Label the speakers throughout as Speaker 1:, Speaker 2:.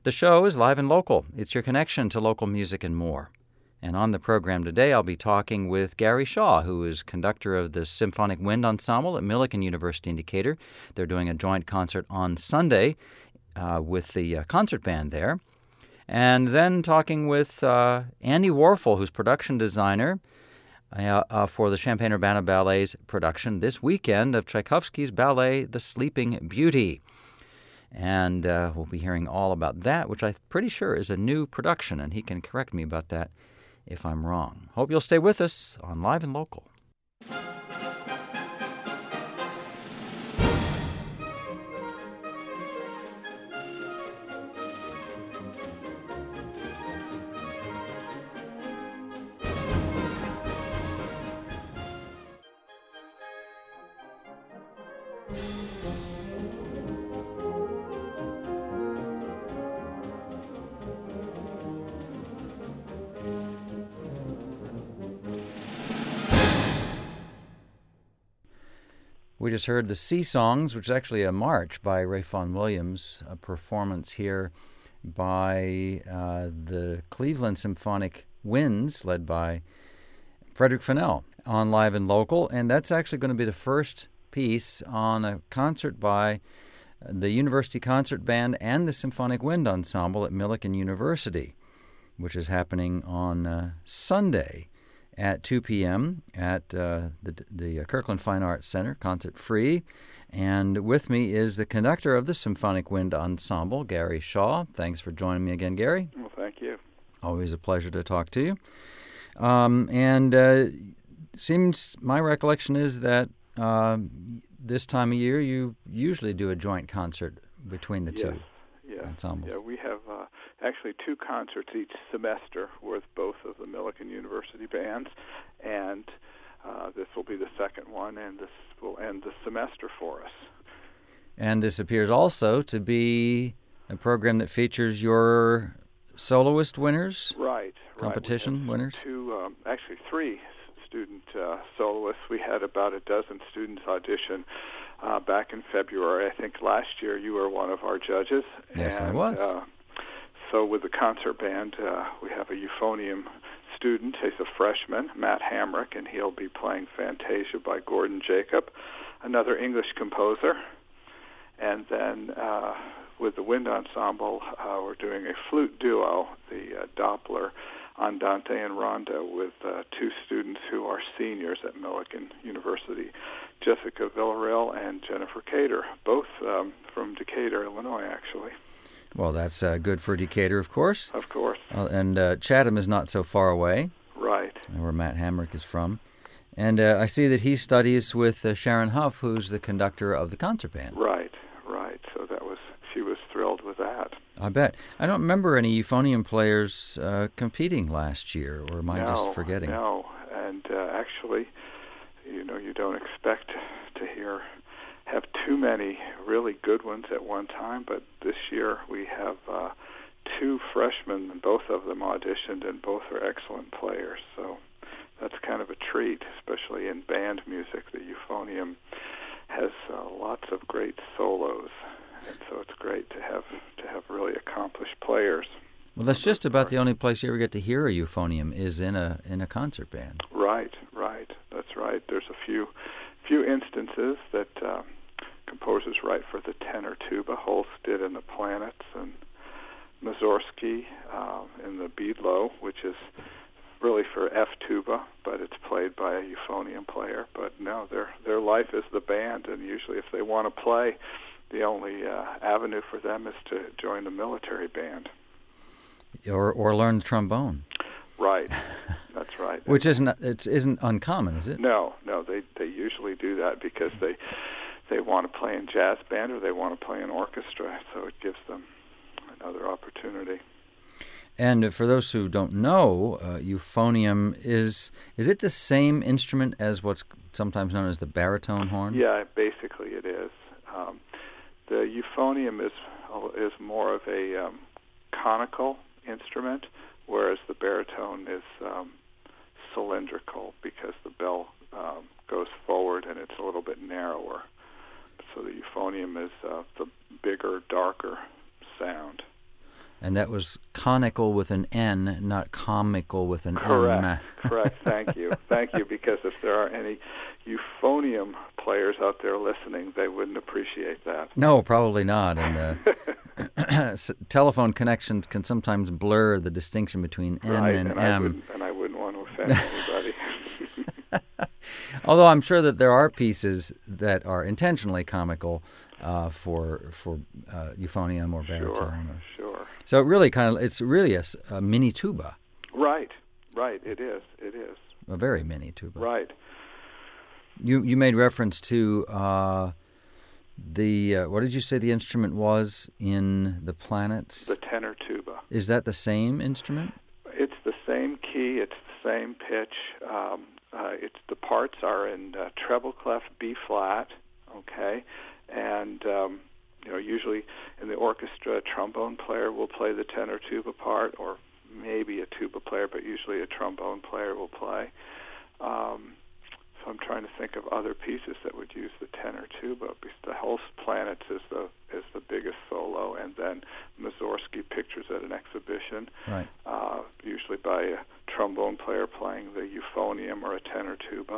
Speaker 1: The show is live and local. It's your connection to local music and more. And on the program today, I'll be talking with Gary Shaw, who is conductor of the Symphonic Wind Ensemble at Millikan University in Decatur. They're doing a joint concert on Sunday with the concert band there. And then talking with Andy Warfel, who's production designer for the Champaign-Urbana Ballet's production this weekend of Tchaikovsky's ballet, The Sleeping Beauty. And we'll be hearing all about that, which I'm pretty sure is a new production, and he can correct me about that if I'm wrong. Hope you'll stay with us on Live and Local. We just heard the Sea Songs, which is actually a march by Ray Vaughan Williams, a performance here by the Cleveland Symphonic Winds, led by Frederick Fennell, on Live and Local. And that's actually going to be the first piece on a concert by the University Concert Band and the Symphonic Wind Ensemble at Millikan University, which is happening on Sunday at 2 p.m. at the Kirkland Fine Arts Center, concert free. And with me is the conductor of the Symphonic Wind Ensemble, Gary Shaw. Thanks for joining me again, Gary.
Speaker 2: Well, thank you.
Speaker 1: Always a pleasure to talk to you. Seems my recollection is that this time of year you usually do a joint concert between the two ensembles.
Speaker 2: Yeah, we have actually two concerts each semester with both of the Millikan University bands, and this will be the second one, and this will end the semester for us.
Speaker 1: And this appears also to be a program that features your soloist winners? Competition winners?
Speaker 2: Actually three student soloists. We had about a dozen students audition back in February. I think last year you were one of our judges.
Speaker 1: Yes, I was.
Speaker 2: So with the concert band, we have a euphonium student. He's a freshman, Matt Hamrick, and he'll be playing Fantasia by Gordon Jacob, another English composer. And then with the wind ensemble, we're doing a flute duo, the Doppler Andante and Rondo, with two students who are seniors at Millikan University, Jessica Villarreal and Jennifer Cater, both from Decatur, Illinois, actually.
Speaker 1: Well, that's good for Decatur, of course.
Speaker 2: Of course.
Speaker 1: And Chatham is not so far away.
Speaker 2: Right.
Speaker 1: Where Matt Hamrick is from. And I see that he studies with Sharon Huff, who's the conductor of the concert band.
Speaker 2: Right. So she was thrilled with that.
Speaker 1: I bet. I don't remember any euphonium players competing last year, or am I just forgetting?
Speaker 2: No, and actually, you don't expect to have too many really good ones at one time, but this year we have two freshmen, and both of them auditioned, and both are excellent players. So that's kind of a treat, especially in band music. The euphonium has lots of great solos, and so it's great to have really accomplished players.
Speaker 1: Well, that's just about the only place you ever get to hear a euphonium is in a concert band.
Speaker 2: Right. That's right. There's a few instances that composers write for the tenor tuba. Holst did in the Planets, and Mussorgsky in the Biedlow, which is really for F tuba, but it's played by a euphonium player. But no, their life is the band, and usually if they want to play, the only avenue for them is to join the military band.
Speaker 1: Or learn the trombone.
Speaker 2: Right, that's right.
Speaker 1: Which isn't uncommon, is it?
Speaker 2: No, they usually do that because they want to play in jazz band or they want to play in orchestra, so it gives them another opportunity.
Speaker 1: And for those who don't know, euphonium is it the same instrument as what's sometimes known as the baritone horn?
Speaker 2: Yeah, basically it is. The euphonium is more of a conical instrument, whereas the baritone is cylindrical because the bell goes forward and it's a little bit narrower. So the euphonium is the bigger, darker sound.
Speaker 1: And that was conical with an N, not comical with an
Speaker 2: Correct.
Speaker 1: M.
Speaker 2: Correct. Thank you. Thank you, because if there are any euphonium players out there listening, they wouldn't appreciate that.
Speaker 1: No, probably not. And telephone connections can sometimes blur the distinction between N and M.
Speaker 2: I wouldn't want to offend anybody.
Speaker 1: Although I'm sure that there are pieces that are intentionally comical for euphonium or baritone.
Speaker 2: Sure.
Speaker 1: So it really it's really a mini tuba.
Speaker 2: Right. It is.
Speaker 1: A very mini tuba.
Speaker 2: Right.
Speaker 1: You made reference to the what did you say the instrument was in the Planets?
Speaker 2: The tenor tuba.
Speaker 1: Is that the same instrument?
Speaker 2: It's the same key. It's the same pitch. The parts are in treble clef B flat. Okay, and usually in the orchestra, a trombone player will play the tenor tuba part, or maybe a tuba player, but usually a trombone player will play. So I'm trying to think of other pieces that would use the tenor tuba. The whole Planets is the biggest solo, and then Mussorgsky Pictures at an Exhibition,
Speaker 1: right.
Speaker 2: Usually by a trombone player playing the euphonium or a tenor tuba.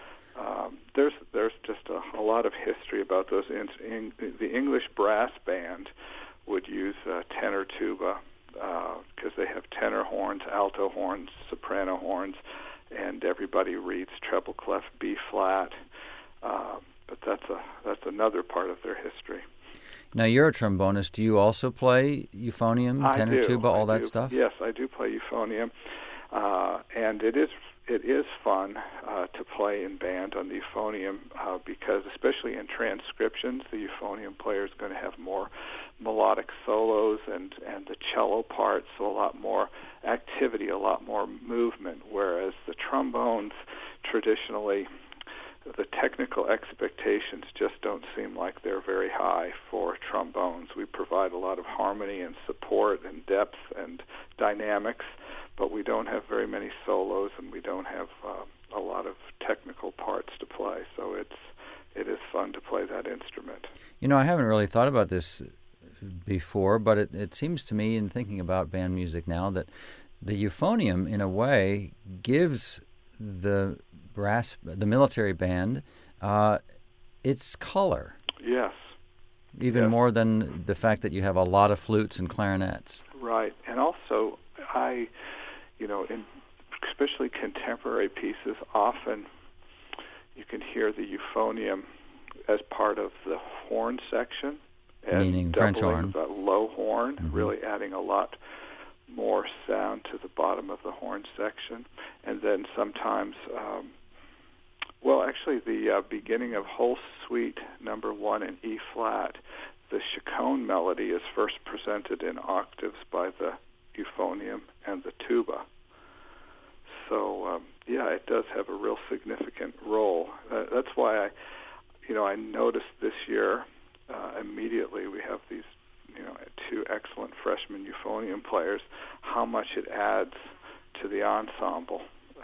Speaker 2: There's just a lot of history about those. The English brass band would use tenor tuba because they have tenor horns, alto horns, soprano horns, and everybody reads treble clef B flat. But that's another part of their history.
Speaker 1: Now you're a trombonist. Do you also play euphonium, tenor tuba, all that stuff?
Speaker 2: Yes, I do play euphonium, and it is fun to play in band on the euphonium because, especially in transcriptions, the euphonium player is going to have more melodic solos and the cello part, so a lot more activity, a lot more movement, whereas the trombones traditionally, the technical expectations just don't seem like they're very high for trombones. We provide a lot of harmony and support and depth and dynamics, but we don't have very many solos, and we don't have a lot of technical parts to play. So it is fun to play that instrument.
Speaker 1: I haven't really thought about this before, but it seems to me, in thinking about band music now, that the euphonium, in a way, gives the military band, its color.
Speaker 2: Yes.
Speaker 1: Even more than the fact that you have a lot of flutes and clarinets.
Speaker 2: Right. And also, in especially contemporary pieces, often you can hear the euphonium as part of the horn section.
Speaker 1: Meaning French horn.
Speaker 2: The low horn, really adding a lot more sound to the bottom of the horn section. And then sometimes, the beginning of whole suite number 1 in E flat, the chaconne melody is first presented in octaves by the euphonium and the tuba. So, it does have a real significant role. That's why I noticed this year, immediately we have these, 2 excellent freshman euphonium players, how much it adds to the ensemble,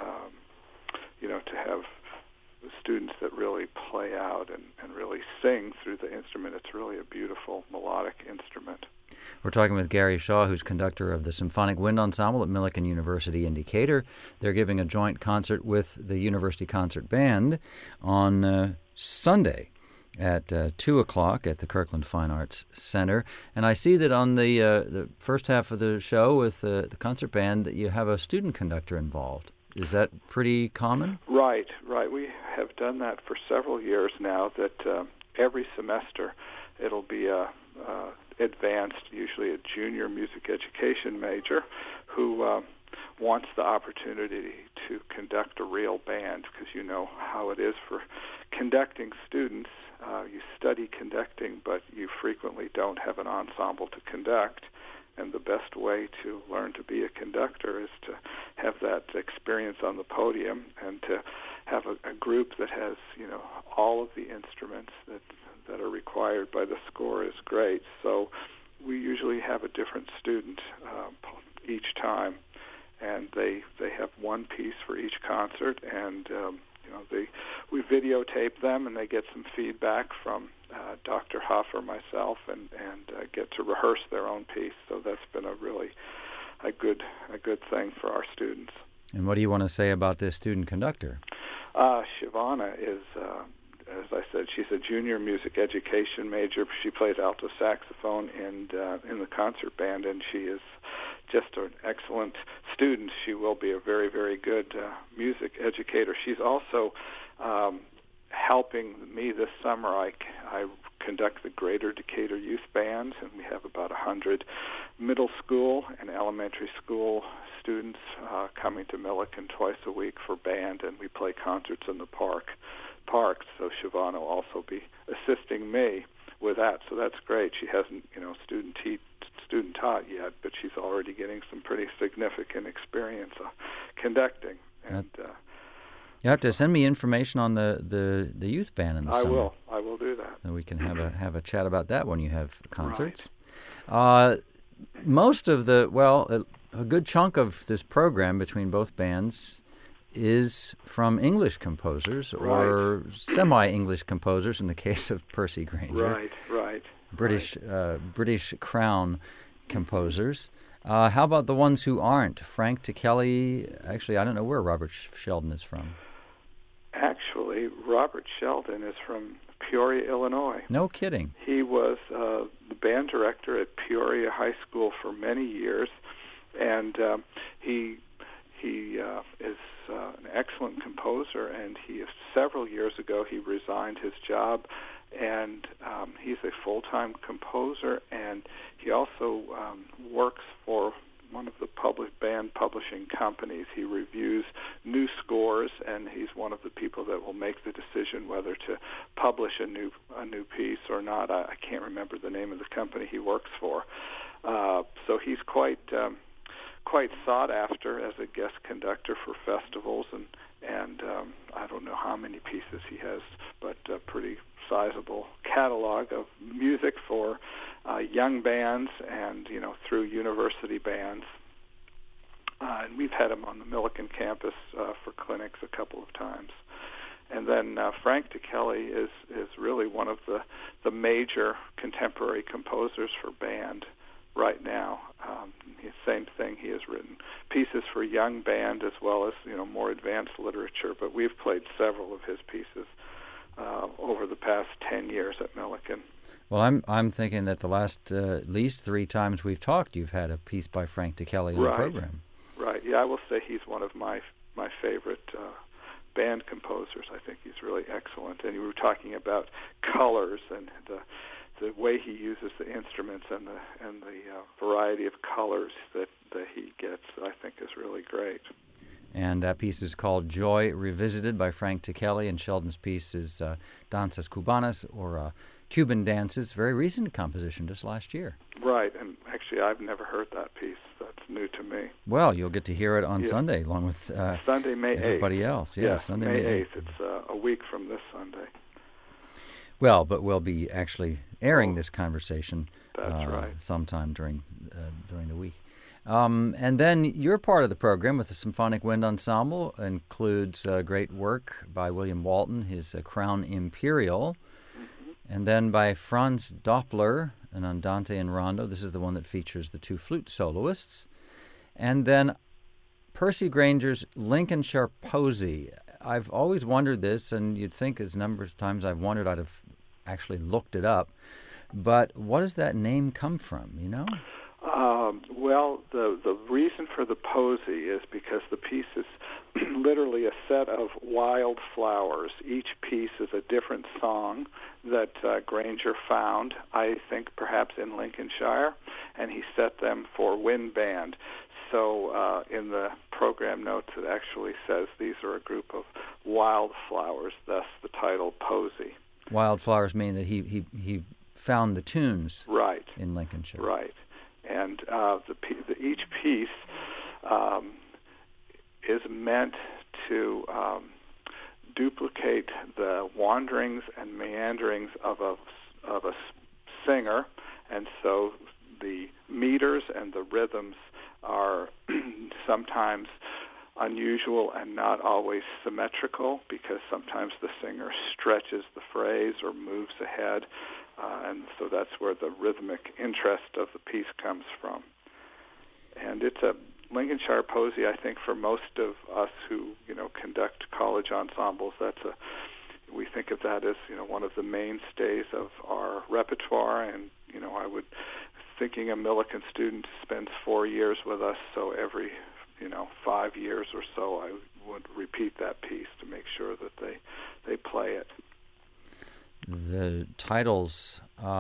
Speaker 2: to have students that really play out and really sing through the instrument. It's really a beautiful melodic instrument.
Speaker 1: We're talking with Gary Shaw, who's conductor of the Symphonic Wind Ensemble at Millikan University in Decatur. They're giving a joint concert with the University Concert Band on Sunday at 2 o'clock at the Kirkland Fine Arts Center. And I see that on the first half of the show with the concert band that you have a student conductor involved. Is that pretty common?
Speaker 2: Right. We have done that for several years now, that every semester it'll be a advanced, usually a junior music education major, who wants the opportunity to conduct a real band, because you know how it is for conducting students. You study conducting, but you frequently don't have an ensemble to conduct. And the best way to learn to be a conductor is to have that experience on the podium and to have a group that has, all of the instruments that are required by the score is great. So we usually have a different student each time, and they have one piece for each concert, and we videotape them, and they get some feedback from Dr. Huff or myself, and get to rehearse their own piece. So that's been a good thing for our students.
Speaker 1: And what do you want to say about this student conductor?
Speaker 2: Shavana is, as I said, she's a junior music education major. She plays alto saxophone and in the concert band, and she is just an excellent student. She will be a very, very good music educator. She's also helping me this summer. I conduct the Greater Decatur Youth Bands, and we have about 100 middle school and elementary school students coming to Milliken twice a week for band, and we play concerts in the parks. So Shavana will also be assisting me with that. So that's great. She hasn't, student taught yet, but she's already getting some pretty significant experience conducting. And
Speaker 1: you have to send me information on the youth band in the summer.
Speaker 2: I will do that.
Speaker 1: And we can have a chat about that when you have concerts. Right. Most of a good chunk of this program between both bands is from English composers or semi-English composers in the case of Percy Grainger.
Speaker 2: Right.
Speaker 1: British Crown composers. How about the ones who aren't? Frank Ticheli. Actually, I don't know where Robert Sheldon is from.
Speaker 2: Actually, Robert Sheldon is from Peoria, Illinois.
Speaker 1: No kidding.
Speaker 2: He was the band director at Peoria High School for many years, and he is an excellent composer. And several years ago he resigned his job, and he's a full-time composer, and he also works for one of the band publishing companies. He reviews new scores, and he's one of the people that will make the decision whether to publish a new piece or not. I can't remember the name of the company he works for. So he's quite sought after as a guest conductor for festivals, and I don't know how many pieces he has, but a pretty sizable catalog of music for young bands and through university bands. And we've had him on the Milliken campus for clinics a couple of times. And then Frank Ticheli is really one of the major contemporary composers for band right now. Same thing. He has written pieces for young band as well as more advanced literature. But we've played several of his pieces over the past 10 years at Milliken.
Speaker 1: Well, I'm thinking that the last at least 3 times we've talked, you've had a piece by Frank Ticheli in the program.
Speaker 2: Right. Yeah, I will say he's one of my favorite band composers. I think he's really excellent. And you were talking about colors and the way he uses the instruments and the variety of colors that he gets, I think is really great.
Speaker 1: And that piece is called Joy Revisited by Frank Ticheli, and Sheldon's piece is Danzas Cubanas, or Cuban Dances, very recent composition, just last year.
Speaker 2: Right, and actually I've never heard that piece. That's new to me.
Speaker 1: Well, you'll get to hear it on Sunday, along with
Speaker 2: Sunday, May 8th.
Speaker 1: Everybody else. Yeah, Sunday, May 8th.
Speaker 2: It's a week from this Sunday.
Speaker 1: Well, but we'll be actually airing this conversation sometime during the week. And then your part of the program with the Symphonic Wind Ensemble includes great work by William Walton, his Crown Imperial, and then by Franz Doppler, an Andante and Rondo. This is the one that features the 2 flute soloists. And then Percy Grainger's Lincolnshire Posy. I've always wondered this, and you'd think as number of times I've wondered I'd have actually looked it up. But what does that name come from,
Speaker 2: Well, the reason for the posy is because the piece is literally a set of wild flowers. Each piece is a different song that Grainger found, I think perhaps in Lincolnshire, and he set them for wind band. So in the program notes it actually says these are a group of wildflowers, thus the title Posy.
Speaker 1: Wildflowers mean that he found the tunes in Lincolnshire.
Speaker 2: Right. And each piece is meant to duplicate the wanderings and meanderings of a singer, and so the meters and the rhythms are sometimes unusual and not always symmetrical, because sometimes the singer stretches the phrase or moves ahead, and so that's where the rhythmic interest of the piece comes from. And it's a Lincolnshire Posy, I think, for most of us who, conduct college ensembles, we think of that as, one of the mainstays of our repertoire. And, thinking a Millikan student spends 4 years with us, so every, 5 years or so, I would repeat that piece to make sure that they play it.
Speaker 1: The titles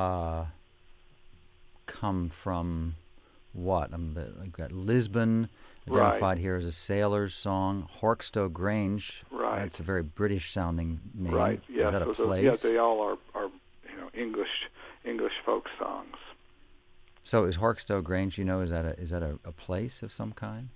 Speaker 1: come from what? I've got Lisbon, identified here as a sailor's song. Hawkstow Grange,
Speaker 2: right?
Speaker 1: That's a very British-sounding name.
Speaker 2: Right. Yes.
Speaker 1: Is that a place?
Speaker 2: They all are English folk songs.
Speaker 1: So is Hawkstow Grange? Is that a place of some kind?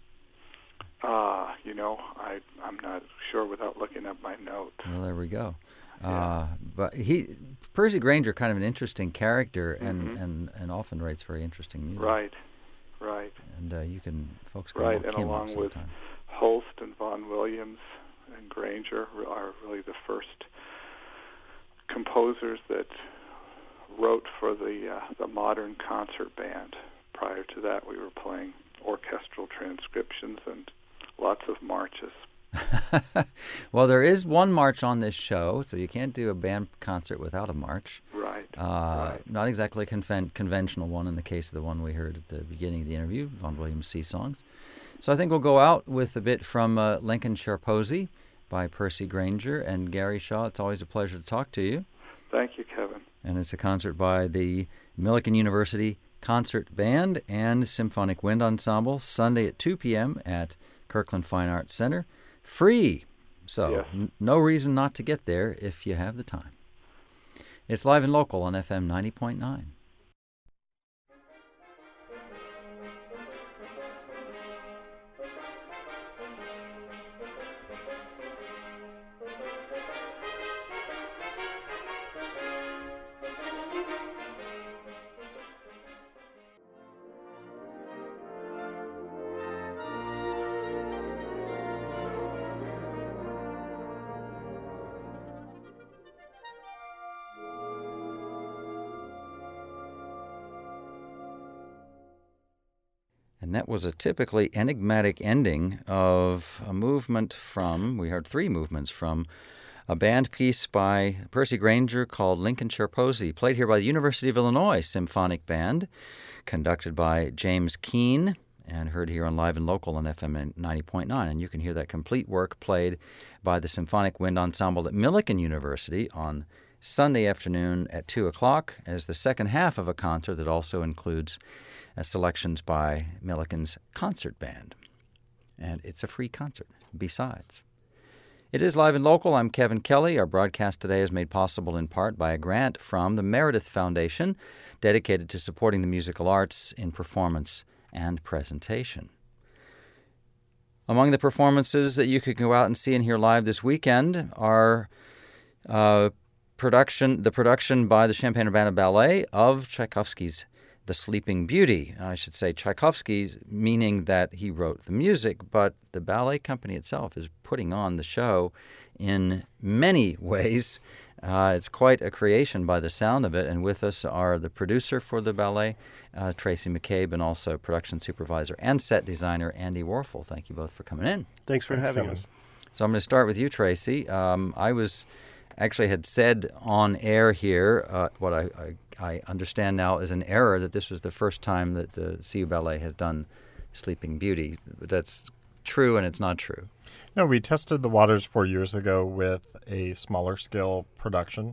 Speaker 2: I'm not sure without looking up my notes.
Speaker 1: Well, there we go.
Speaker 2: Yeah.
Speaker 1: But Percy Granger, kind of an interesting character, and often writes very interesting music.
Speaker 2: Right.
Speaker 1: And folks can
Speaker 2: right,
Speaker 1: look
Speaker 2: and
Speaker 1: him
Speaker 2: along
Speaker 1: up
Speaker 2: with
Speaker 1: sometime.
Speaker 2: Holst and Vaughan Williams and Granger are really the first composers that wrote for the modern concert band. Prior to that, we were playing orchestral transcriptions and lots of marches.
Speaker 1: Well, there is one march on this show, so you can't do a band concert without a march.
Speaker 2: Right.
Speaker 1: Not exactly a conventional one in the case of the one we heard at the beginning of the interview, Vaughan Williams' Sea Songs. So I think we'll go out with a bit from Lincolnshire Posy by Percy Granger. And Gary Shaw, it's always a pleasure to talk to you.
Speaker 2: Thank you, Kevin.
Speaker 1: And it's a concert by the Millikan University Concert Band and Symphonic Wind Ensemble, Sunday at 2 p.m. at Kirkland Fine Arts Center. Free. So
Speaker 2: yes.
Speaker 1: No reason not to get there if you have the time. It's live and local on FM 90.9. And that was a typically enigmatic ending of a movement we heard 3 movements from a band piece by Percy Granger called Lincolnshire Posy, played here by the University of Illinois Symphonic Band, conducted by James Keene, and heard here on Live and Local on FM 90.9. And you can hear that complete work played by the Symphonic Wind Ensemble at Millikan University on Sunday afternoon at 2 o'clock as the second half of a concert that also includes selections by Millikan's concert band. And it's a free concert besides. It is Live and Local. I'm Kevin Kelly. Our broadcast today is made possible in part by a grant from the Meredith Foundation, dedicated to supporting the musical arts in performance and presentation. Among the performances that you could go out and see and hear live this weekend are the production by the Champaign-Urbana Ballet of Tchaikovsky's The Sleeping Beauty. I should say Tchaikovsky's, meaning that he wrote the music, but the ballet company itself is putting on the show in many ways. It's quite a creation by the sound of it, and with us are the producer for the ballet, Tracy McCabe, and also production supervisor and set designer Andy Warfel. Thank you both for coming in.
Speaker 3: Thanks for having us.
Speaker 1: So I'm going to start with you, Tracy. I had said on air here what I understand now is an error, that this was the first time that the CU Ballet has done Sleeping Beauty. That's true, and it's not true.
Speaker 3: No, we tested the waters 4 years ago with a smaller scale production,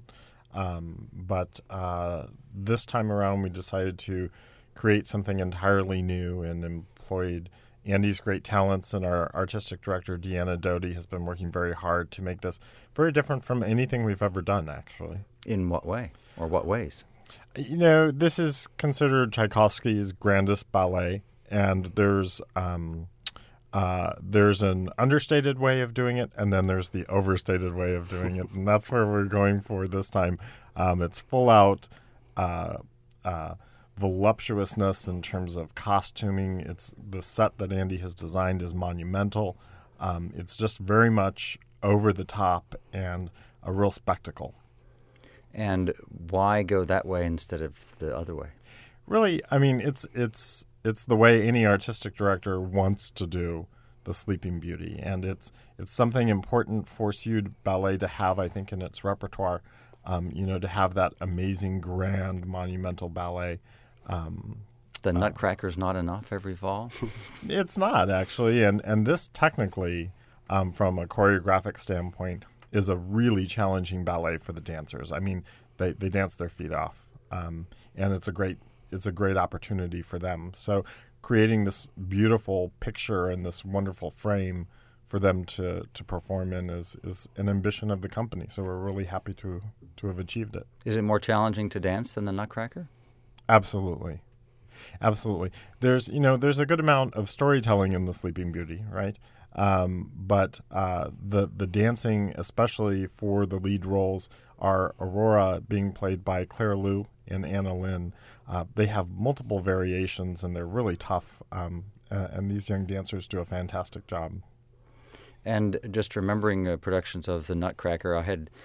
Speaker 3: but this time around we decided to create something entirely new and employed Andy's great talents, and our artistic director, Deanna Doty, has been working very hard to make this very different from anything we've ever done, actually.
Speaker 1: In what way, or what ways?
Speaker 3: This is considered Tchaikovsky's grandest ballet, and there's an understated way of doing it, and then there's the overstated way of doing it, and that's where we're going for this time. It's full-out voluptuousness in terms of costuming. It's the set that Andy has designed is monumental. It's just very much over the top and a real spectacle.
Speaker 1: And why go that way instead of the other way?
Speaker 3: Really, I mean, it's the way any artistic director wants to do the Sleeping Beauty, and it's something important for Sud Ballet to have, I think, in its repertoire. To have that amazing, grand, monumental ballet.
Speaker 1: The Nutcracker's not enough every fall?
Speaker 3: It's not, actually, and this technically, from a choreographic standpoint, is a really challenging ballet for the dancers. I mean, they dance their feet off, and it's a great opportunity for them. So creating this beautiful picture and this wonderful frame for them to perform in is an ambition of the company. So we're really happy to have achieved it.
Speaker 1: Is it more challenging to dance than the Nutcracker?
Speaker 3: Absolutely. There's a good amount of storytelling in the Sleeping Beauty, right? But the dancing, especially for the lead roles, are Aurora being played by Claire Liu and Anna Lin. They have multiple variations, and they're really tough. And these young dancers do a fantastic job.
Speaker 1: And just remembering productions of the Nutcracker,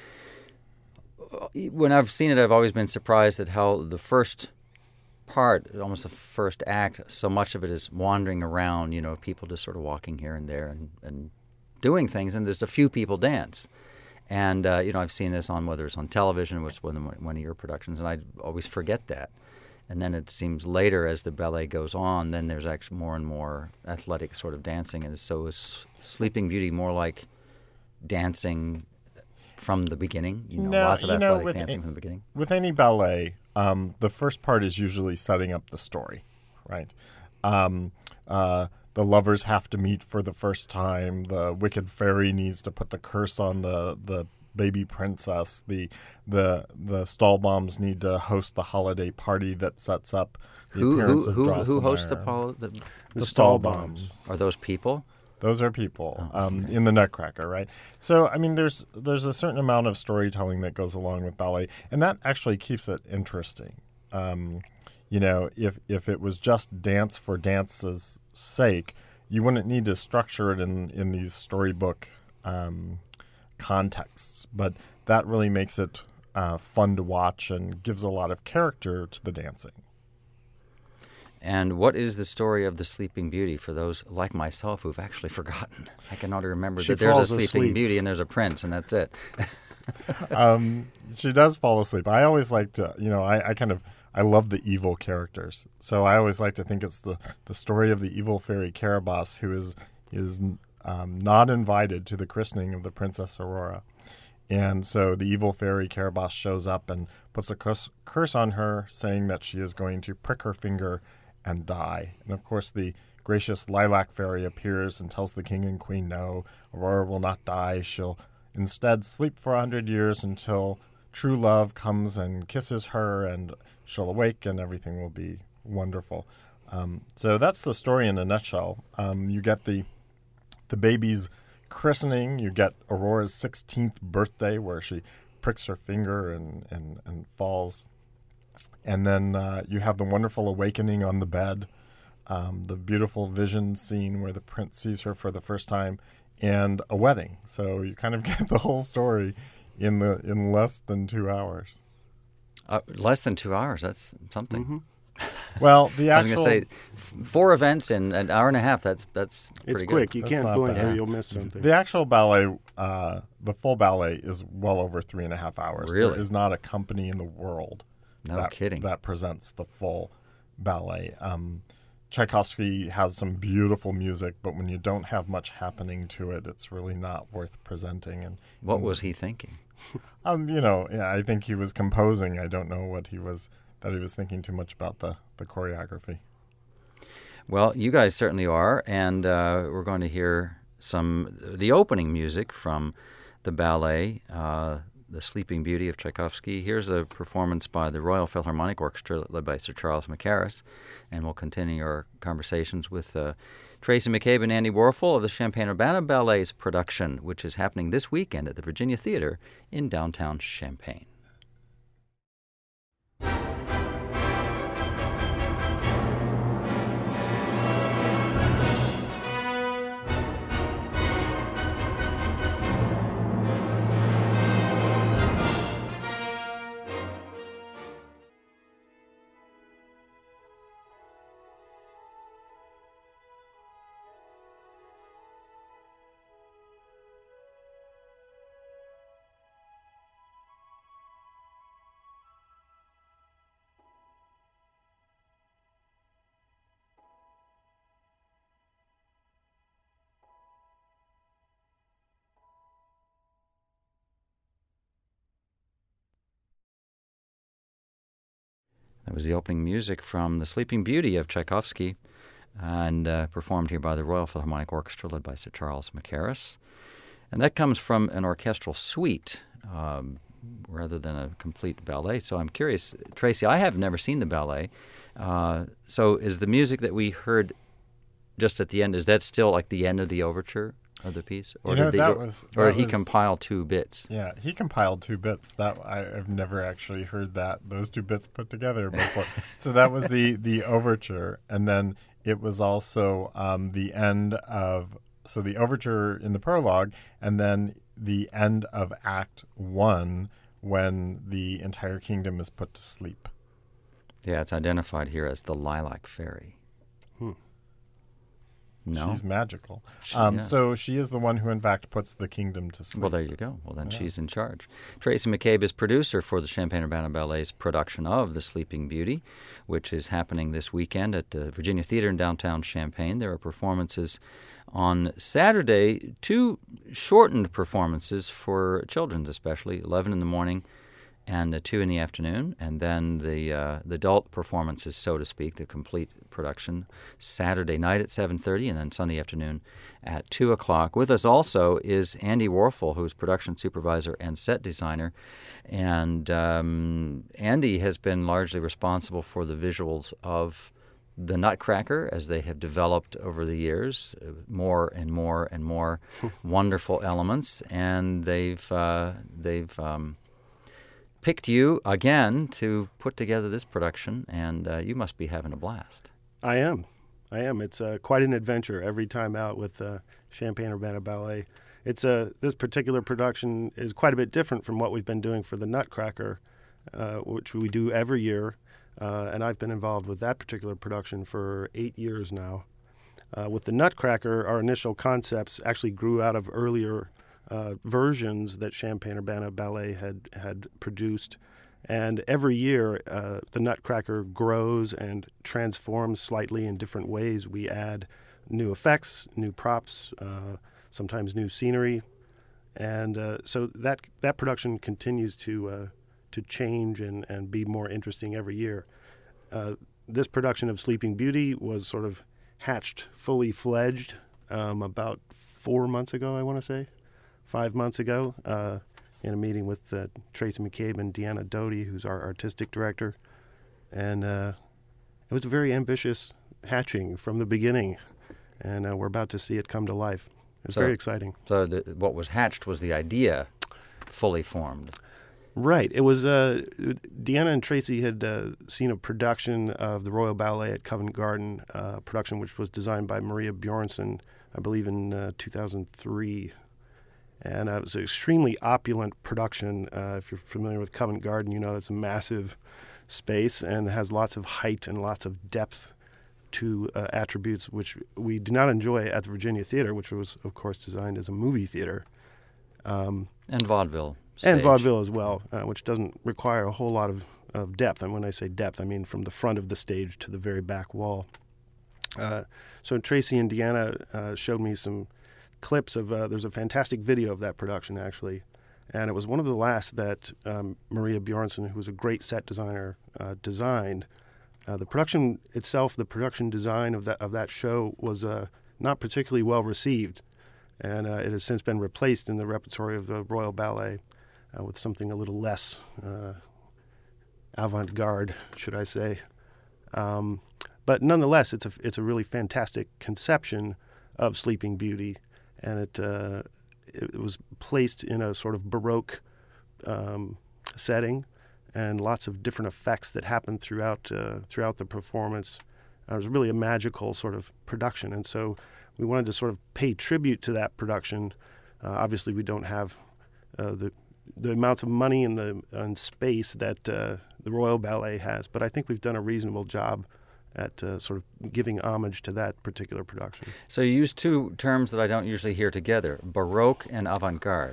Speaker 1: when I've seen it, I've always been surprised at how the first part, almost the first act, so much of it is wandering around, people just sort of walking here and there and doing things, and there's a few people dance. And, I've seen this whether it's on television, which was one of your productions, and I always forget that. And then it seems later, as the ballet goes on, then there's actually more and more athletic sort of dancing. And so is Sleeping Beauty more like dancing from the beginning? Lots of athletic dancing from the beginning?
Speaker 3: With any ballet, the first part is usually setting up the story, right? The lovers have to meet for the first time. The wicked fairy needs to put the curse on the baby princess. The Stahlbaums need to host the holiday party that sets up the appearance of Drosselmeyer.
Speaker 1: Who hosts the
Speaker 3: Stahlbaums?
Speaker 1: Are those people?
Speaker 3: Those are people in the Nutcracker, right? So, I mean, there's a certain amount of storytelling that goes along with ballet, and that actually keeps it interesting. If it was just dance for dance's sake, you wouldn't need to structure it in these storybook contexts. But that really makes it fun to watch and gives a lot of character to the dancing.
Speaker 1: And what is the story of the Sleeping Beauty for those like myself who've actually forgotten? I can only remember that there's a Sleeping Beauty and there's a prince, and that's it.
Speaker 3: She does fall asleep. I always like to, I love the evil characters. So I always like to think it's the story of the evil fairy Caraboss, who is not invited to the christening of the Princess Aurora. And so the evil fairy Caraboss shows up and puts a curse on her, saying that she is going to prick her finger and die. And of course the gracious Lilac Fairy appears and tells the king and queen, no, Aurora will not die. She'll instead sleep for 100 years until true love comes and kisses her, and she'll awake and everything will be wonderful. So that's the story in a nutshell. You get the baby's christening, you get Aurora's 16th birthday where she pricks her finger and falls. And then you have the wonderful awakening on the bed, the beautiful vision scene where the prince sees her for the first time, and a wedding. So you kind of get the whole story in less than 2 hours.
Speaker 1: Less than 2 hours, that's something.
Speaker 3: Mm-hmm. Well, the actual...
Speaker 1: I was going to say, 4 events in an hour and a half, that's pretty
Speaker 4: It's
Speaker 1: good.
Speaker 4: quick. You can't blink or you'll miss something.
Speaker 3: The actual ballet, the full ballet, is well over 3.5 hours.
Speaker 1: Really?
Speaker 3: There is not a company in the world that presents the full ballet. Tchaikovsky has some beautiful music, but when you don't have much happening to it, it's really not worth presenting. And
Speaker 1: what was he thinking?
Speaker 3: I think he was composing. I don't know what he was thinking too much about the choreography.
Speaker 1: Well, you guys certainly are, and we're going to hear the opening music from the ballet, The Sleeping Beauty of Tchaikovsky. Here's a performance by the Royal Philharmonic Orchestra led by Sir Charles Mackerras, and we'll continue our conversations with Tracy McCabe and Andy Warfel of the Champaign-Urbana Ballet's production, which is happening this weekend at the Virginia Theater in downtown Champaign. That was the opening music from The Sleeping Beauty of Tchaikovsky, and performed here by the Royal Philharmonic Orchestra led by Sir Charles Mackerras. And that comes from an orchestral suite rather than a complete ballet. So I'm curious, Tracy, I have never seen the ballet. So is the music that we heard just at the end, is that still like the end of the overture of the piece? Or did he compile 2 bits?
Speaker 3: Yeah, he compiled 2 bits. I've never actually heard those 2 bits put together before. So that was the overture, and then it was also the end of the overture in the prologue, and then the end of Act 1 when the entire kingdom is put to sleep.
Speaker 1: Yeah, it's identified here as the Lilac Fairy. No?
Speaker 3: She's magical. So she is the one who, in fact, puts the kingdom to sleep.
Speaker 1: Well, there you go. Well, then she's in charge. Tracy McCabe is producer for the Champaign-Urbana Ballet's production of The Sleeping Beauty, which is happening this weekend at the Virginia Theater in downtown Champaign. There are performances on Saturday, 2 shortened performances for children especially, 11 in the morning and 2 in the afternoon, and then the adult performances, so to speak, the complete production, Saturday night at 7:30, and then Sunday afternoon at 2 o'clock. With us also is Andy Warfel, who's production supervisor and set designer, and Andy has been largely responsible for the visuals of the Nutcracker as they have developed over the years, more and more and more wonderful elements, and they've picked you again to put together this production, and you must be having a blast.
Speaker 4: I am. It's quite an adventure every time out with Champaign-Urbana Ballet. It's this particular production is quite a bit different from what we've been doing for the Nutcracker, which we do every year, and I've been involved with that particular production for 8 years now. With the Nutcracker, our initial concepts actually grew out of earlier versions that Champaign-Urbana Ballet had produced. And every year, the Nutcracker grows and transforms slightly in different ways. We add new effects, new props, sometimes new scenery. And so that production continues to change and be more interesting every year. This production of Sleeping Beauty was sort of hatched, fully fledged, about 4 months ago, I want to say. 5 months ago, in a meeting with Tracy McCabe and Deanna Doty, who's our artistic director. And it was a very ambitious hatching from the beginning, and we're about to see it come to life. It's very exciting.
Speaker 1: So what was hatched was the idea fully formed.
Speaker 4: Right. It was Deanna and Tracy had seen a production of the Royal Ballet at Covent Garden, a production which was designed by Maria Bjornson, I believe in 2003. And it was an extremely opulent production. If you're familiar with Covent Garden, you know it's a massive space and has lots of height and lots of depth to attributes which we do not enjoy at the Virginia Theater, which was, of course, designed as a movie theater.
Speaker 1: And vaudeville stage.
Speaker 4: And vaudeville as well, which doesn't require a whole lot of depth. And when I say depth, I mean from the front of the stage to the very back wall. So Tracy and Deanna showed me some clips of there's a fantastic video of that production, actually, and it was one of the last that Maria Bjornson, who was a great set designer, designed. The production itself, the production design of that show was not particularly well received, and it has since been replaced in the repertory of the Royal Ballet with something a little less avant-garde, should I say. But nonetheless, it's a really fantastic conception of Sleeping Beauty. And it was placed in a sort of Baroque setting, and lots of different effects that happened throughout the performance. It was really a magical sort of production, and so we wanted to sort of pay tribute to that production. Obviously, we don't have the amounts of money and space that the Royal Ballet has, but I think we've done a reasonable job at sort of giving homage to that particular production.
Speaker 1: So you use 2 terms that I don't usually hear together, Baroque and avant-garde.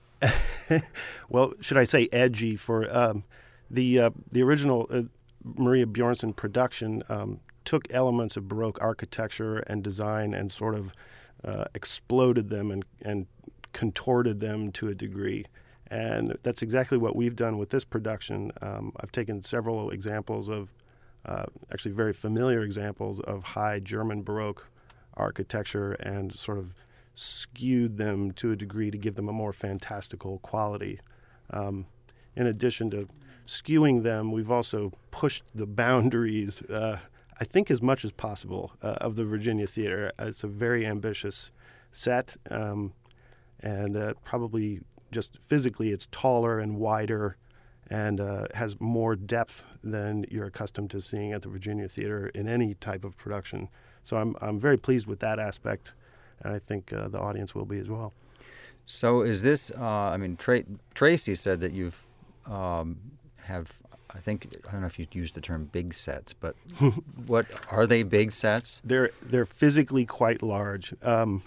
Speaker 4: Well, should I say edgy? For the original Maria Bjornson production took elements of Baroque architecture and design and sort of exploded them and contorted them to a degree. And that's exactly what we've done with this production. I've taken several examples of, actually very familiar examples of high German Baroque architecture and sort of skewed them to a degree to give them a more fantastical quality. In addition to skewing them, we've also pushed the boundaries, I think, as much as possible of the Virginia Theater. It's a very ambitious set, and probably just physically it's taller and wider and has more depth than you're accustomed to seeing at the Virginia Theater in any type of production. So I'm very pleased with that aspect, and I think the audience will be as well.
Speaker 1: So is this, Tracy said that you've I don't know if you'd use the term big sets, but what are they, big sets?
Speaker 4: They're physically quite large, and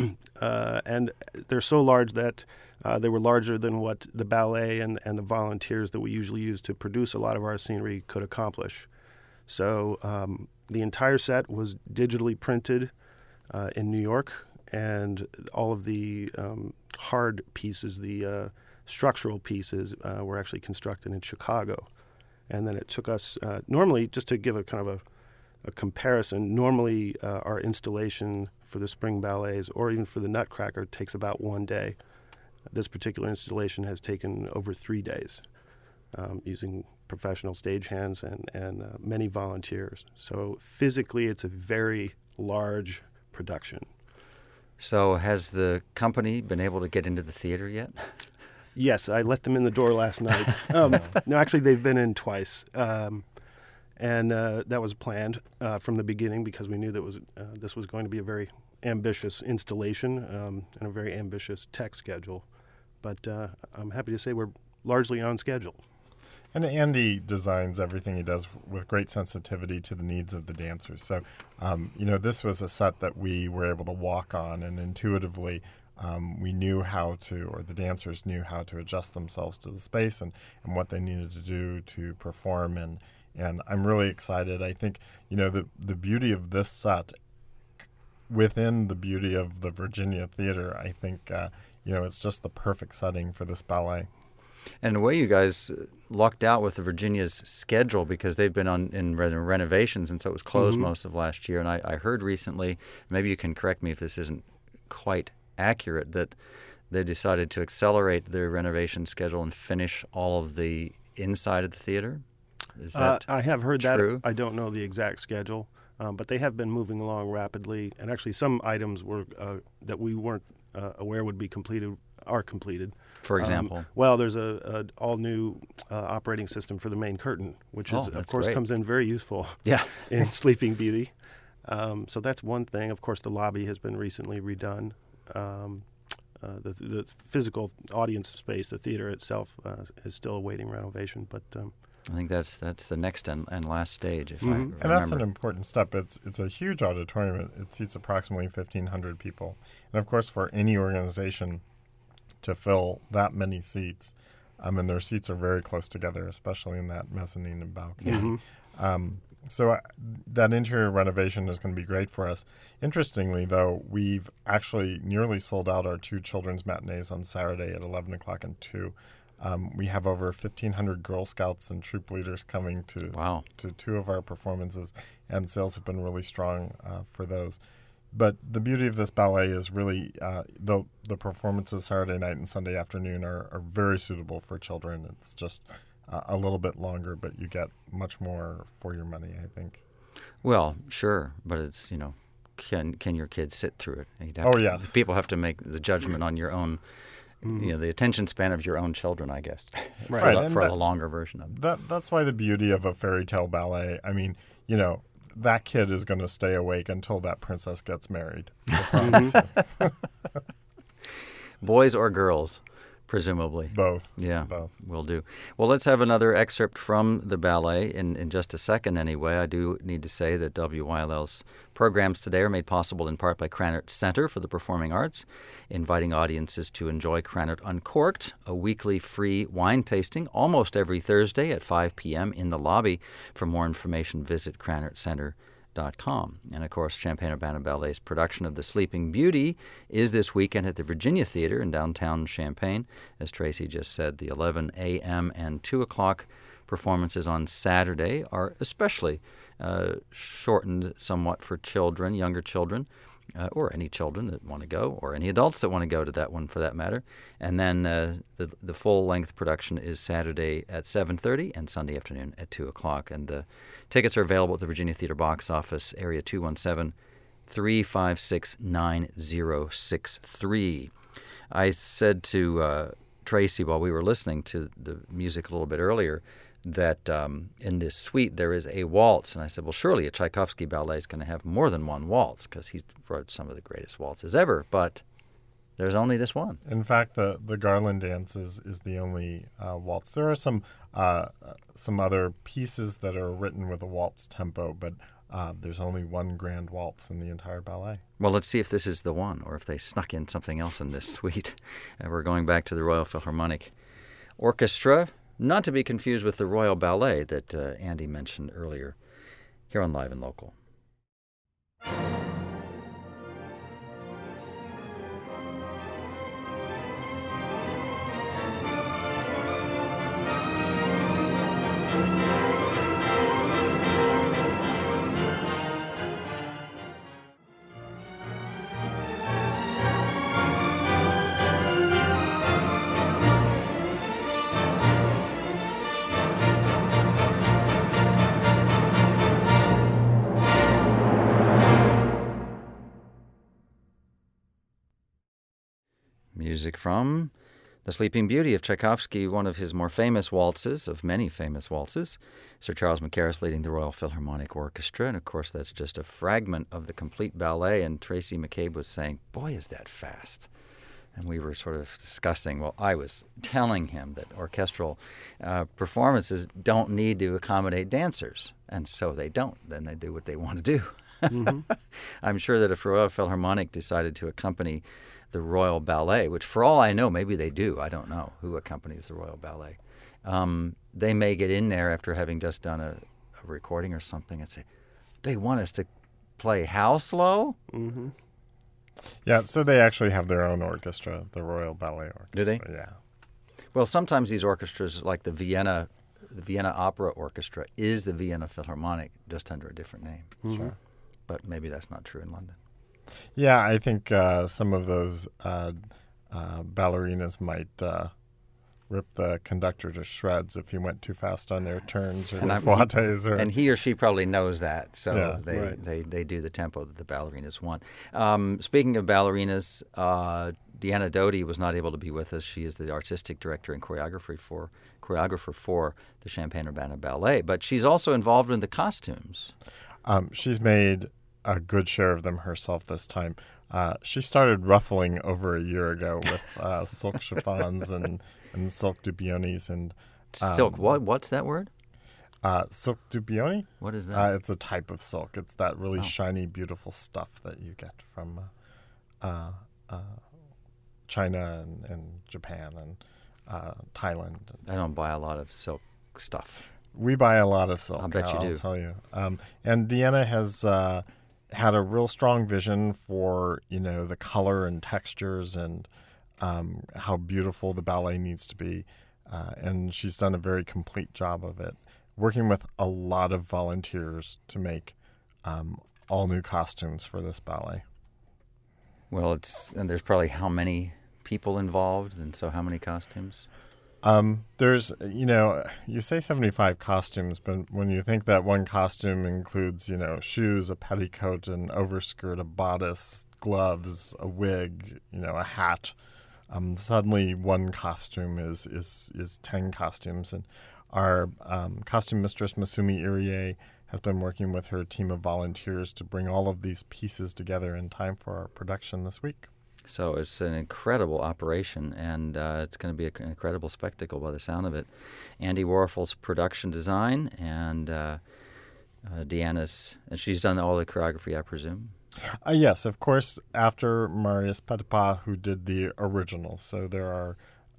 Speaker 4: they're so large that they were larger than what the ballet and the volunteers that we usually use to produce a lot of our scenery could accomplish. So the entire set was digitally printed in New York, and all of the hard pieces, the structural pieces, were actually constructed in Chicago. And then it took us, normally, just to give a kind of a comparison, normally our installation for the spring ballets or even for the Nutcracker takes about 1 day. This particular installation has taken over 3 days, using professional stagehands and many volunteers. So physically, it's a very large production.
Speaker 1: So has the company been able to get into the theater yet?
Speaker 4: Yes, I let them in the door last night. No, actually, they've been in twice. And that was planned from the beginning because we knew that this was going to be a very ambitious installation and a very ambitious tech schedule. But I'm happy to say we're largely on schedule.
Speaker 3: And Andy designs everything he does with great sensitivity to the needs of the dancers. So, this was a set that we were able to walk on, and intuitively we knew how to, or the dancers knew how to adjust themselves to the space and what they needed to do to perform. And I'm really excited. I think, the beauty of this set within the beauty of the Virginia Theater, I think, it's just the perfect setting for this ballet.
Speaker 1: And the way you guys lucked out with the Virginia's schedule, because they've been in renovations, and so it was closed most of last year. And I heard recently, maybe you can correct me if this isn't quite accurate, that they decided to accelerate their renovation schedule and finish all of the inside of the theater. Is that
Speaker 4: I have heard
Speaker 1: true?
Speaker 4: That. I don't know the exact schedule, but they have been moving along rapidly. And actually, some items were that we weren't aware would be completed are completed.
Speaker 1: For example?
Speaker 4: Well, there's a all-new operating system for the main curtain, which is, of course,
Speaker 1: great.
Speaker 4: Comes in very useful in Sleeping Beauty. So that's one thing. Of course, the lobby has been recently redone. The physical audience space, the theater itself, is still awaiting renovation. But
Speaker 1: I think that's the next and last stage, if I remember.
Speaker 3: And that's an important step. It's a huge auditorium. It seats approximately 1,500 people. And, of course, for any organization to fill that many seats, and their seats are very close together, especially in that mezzanine and balcony. So that interior renovation is going to be great for us. Interestingly, though, we've actually nearly sold out our 2 children's matinees on Saturday at 11 o'clock and 2. We have over 1,500 Girl Scouts and troop leaders coming to 2 of our performances, and sales have been really strong for those. But the beauty of this ballet is really the performances Saturday night and Sunday afternoon are very suitable for children. It's just a little bit longer, but you get much more for your money, I think.
Speaker 1: Well, sure, but it's, can your kids sit through it?
Speaker 3: Yes.
Speaker 1: People have to make the judgment on your own, the attention span of your own children, I guess,
Speaker 3: right.
Speaker 1: for a longer version of it.
Speaker 3: That's why the beauty of a fairy tale ballet, that kid is going to stay awake until that princess gets married. I promise you.
Speaker 1: Boys or girls? Presumably.
Speaker 3: Both.
Speaker 1: Yeah,
Speaker 3: both.
Speaker 1: Will do. Well, let's have another excerpt from the ballet in just a second anyway. I do need to say that WYLL's programs today are made possible in part by Krannert Center for the Performing Arts, inviting audiences to enjoy Krannert Uncorked, a weekly free wine tasting almost every Thursday at 5 p.m. in the lobby. For more information, visit krannertcenter.org. And, of course, Champaign-Urbana Ballet's production of The Sleeping Beauty is this weekend at the Virginia Theater in downtown Champaign. As Tracy just said, the 11 a.m. and 2 o'clock performances on Saturday are especially shortened somewhat for children, younger children, or any children that want to go, or any adults that want to go to that one for that matter. And then the full-length production is Saturday at 7:30 and Sunday afternoon at 2 o'clock. And the tickets are available at the Virginia Theater box office, area 217-356-9063. I said to Tracy while we were listening to the music a little bit earlier that in this suite there is a waltz. And I said, well, surely a Tchaikovsky ballet is going to have more than one waltz because he wrote some of the greatest waltzes ever. But there's only this one.
Speaker 3: In fact, the Garland dance is the only waltz. There are some other pieces that are written with a waltz tempo, but there's only one grand waltz in the entire ballet.
Speaker 1: Well, let's see if this is the one or if they snuck in something else in this suite. We're going back to the Royal Philharmonic Orchestra, not to be confused with the Royal Ballet that Andy mentioned earlier, here on Live and Local. Music from The Sleeping Beauty of Tchaikovsky, one of his more famous waltzes, of many famous waltzes. Sir Charles Mackerras leading the Royal Philharmonic Orchestra, and of course that's just a fragment of the complete ballet, and Tracy McCabe was saying, boy, is that fast. And we were sort of discussing, well, I was telling him that orchestral performances don't need to accommodate dancers, and so they don't. Then they do what they want to do. Mm-hmm. I'm sure that if Royal Philharmonic decided to accompany the Royal Ballet, which for all I know, maybe they do. I don't know who accompanies the Royal Ballet. They may get in there after having just done a recording or something and say, they want us to play how slow?
Speaker 4: Mm-hmm.
Speaker 3: Yeah, so they actually have their own orchestra, the Royal Ballet Orchestra.
Speaker 1: Do they?
Speaker 3: Yeah.
Speaker 1: Well, sometimes these orchestras, like the Vienna Opera Orchestra, is the Vienna Philharmonic, just under a different name.
Speaker 3: Mm-hmm. Sure.
Speaker 1: But maybe that's not true in London.
Speaker 3: Yeah, I think some of those ballerinas might rip the conductor to shreds if he went too fast on their turns or their fouettes.
Speaker 1: And he or she probably knows that, so
Speaker 3: yeah,
Speaker 1: they do the tempo that the ballerinas want. Speaking of ballerinas, Deanna Doty was not able to be with us. She is the artistic director and choreographer for the Champaign-Urbana Ballet, but she's also involved in the costumes.
Speaker 3: She's made a good share of them herself this time. She started ruffling over a year ago with silk chiffons and silk dubionis and
Speaker 1: silk. What's that word?
Speaker 3: Silk dubioni.
Speaker 1: What is that?
Speaker 3: It's a type of silk. It's that really shiny, beautiful stuff that you get from China and Japan and Thailand.
Speaker 1: I don't buy a lot of silk stuff.
Speaker 3: We buy a lot of silk.
Speaker 1: I bet you do.
Speaker 3: I'll tell you. And Deanna has had a real strong vision for the color and textures and how beautiful the ballet needs to be, and she's done a very complete job of it, working with a lot of volunteers to make all new costumes for this ballet.
Speaker 1: Well, and there's probably how many people involved, and so how many costumes?
Speaker 3: There's, you say 75 costumes, but when you think that one costume includes, shoes, a petticoat, an overskirt, a bodice, gloves, a wig, a hat, suddenly one costume is 10 costumes. And our costume mistress, Masumi Irie, has been working with her team of volunteers to bring all of these pieces together in time for our production this week.
Speaker 1: So it's an incredible operation, and it's going to be an incredible spectacle by the sound of it. Andy Warfel's production design, and Deanna's, and she's done all the choreography, I presume?
Speaker 3: Yes, of course, after Marius Petipa, who did the original. So there are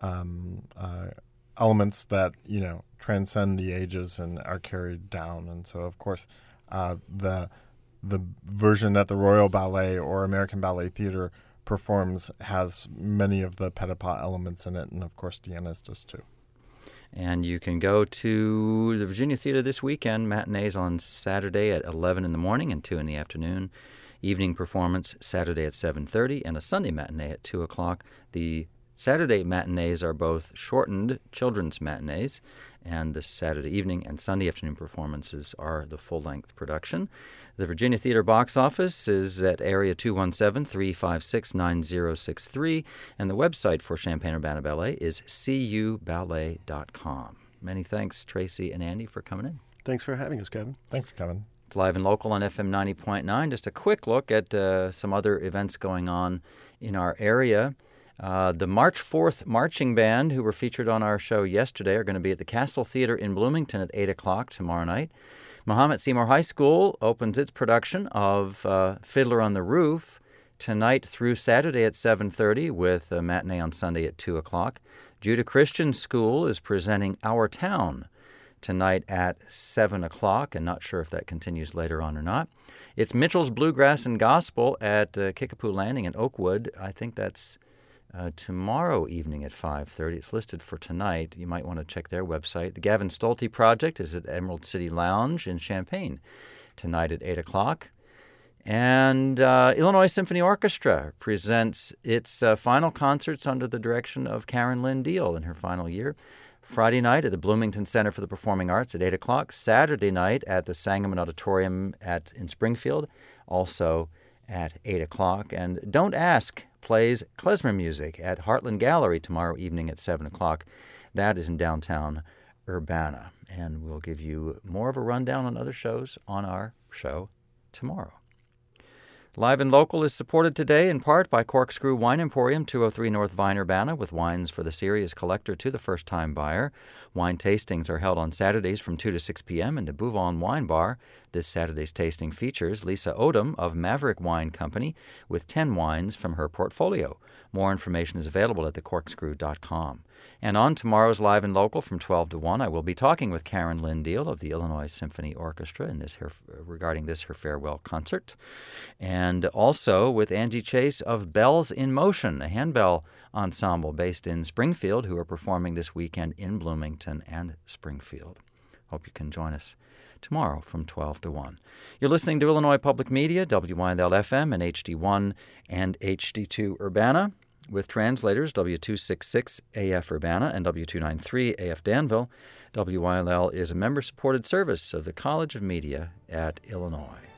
Speaker 3: elements that, transcend the ages and are carried down. And so, of course, the the version that the Royal Ballet or American Ballet Theater performs has many of the Petipa elements in it, and of course Deanna's does too.
Speaker 1: And you can go to the Virginia Theater this weekend. Matinees on Saturday at 11 in the morning and 2 in the afternoon. Evening performance Saturday at 7:30 and a Sunday matinee at 2 o'clock. The Saturday matinees are both shortened children's matinees, and the Saturday evening and Sunday afternoon performances are the full-length production. The Virginia Theater box office is at area 217-356-9063, and the website for Champaign-Urbana Ballet is cuballet.com. Many thanks, Tracy and Andy, for coming in.
Speaker 4: Thanks for having us, Kevin.
Speaker 3: Thanks, Kevin.
Speaker 1: It's live and local on FM 90.9. Just a quick look at some other events going on in our area. The March 4th Marching Band, who were featured on our show yesterday, are going to be at the Castle Theater in Bloomington at 8 o'clock tomorrow night. Mahomet Seymour High School opens its production of Fiddler on the Roof tonight through Saturday at 7:30 with a matinee on Sunday at 2 o'clock. Judah Christian School is presenting Our Town tonight at 7 o'clock, and not sure if that continues later on or not. It's Mitchell's Bluegrass and Gospel at Kickapoo Landing in Oakwood. I think that's tomorrow evening at 5:30. It's listed for tonight. You might want to check their website. The Gavin Stolte Project is at Emerald City Lounge in Champaign tonight at 8 o'clock. And Illinois Symphony Orchestra presents its final concerts under the direction of Karen Lynn Deal in her final year. Friday night at the Bloomington Center for the Performing Arts at 8 o'clock. Saturday night at the Sangamon Auditorium in Springfield, also at 8 o'clock. And Don't Ask plays klezmer music at Heartland Gallery tomorrow evening at 7 o'clock. That is in downtown Urbana. And we'll give you more of a rundown on other shows on our show tomorrow. Live and Local is supported today in part by Corkscrew Wine Emporium, 203 North Vine, Urbana, with wines for the serious collector to the first-time buyer. Wine tastings are held on Saturdays from 2 to 6 p.m. in the Bouvon Wine Bar. This Saturday's tasting features Lisa Odom of Maverick Wine Company with 10 wines from her portfolio. More information is available at thecorkscrew.com. And on tomorrow's Live and Local from 12 to 1, I will be talking with Karen Lynn Deal of the Illinois Symphony Orchestra regarding her farewell concert. And also with Angie Chase of Bells in Motion, a handbell ensemble based in Springfield, who are performing this weekend in Bloomington and Springfield. Hope you can join us tomorrow from 12 to 1. You're listening to Illinois Public Media, WYNL-FM and HD1 and HD2 Urbana, with translators W266 AF Urbana and W293 AF Danville. WYLL is a member-supported service of the College of Media at Illinois.